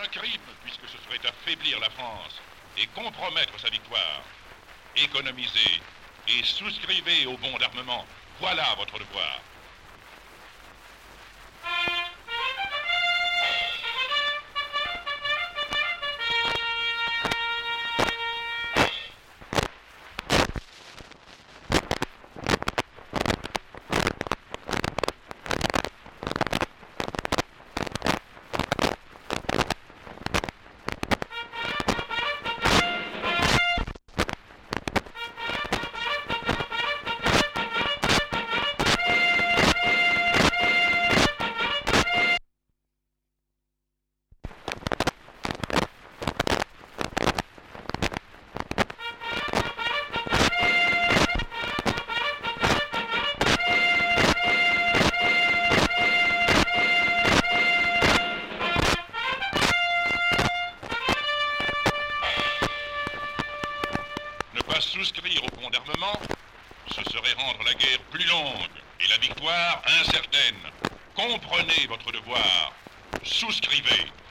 un crime, puisque ce serait affaiblir la France et compromettre sa victoire. Économisez et souscrivez au bon d'armement. Voilà votre devoir. Ne pas souscrire au bon d'armement, ce serait rendre la guerre plus longue et la victoire incertaine. Comprenez votre devoir. Souscrivez.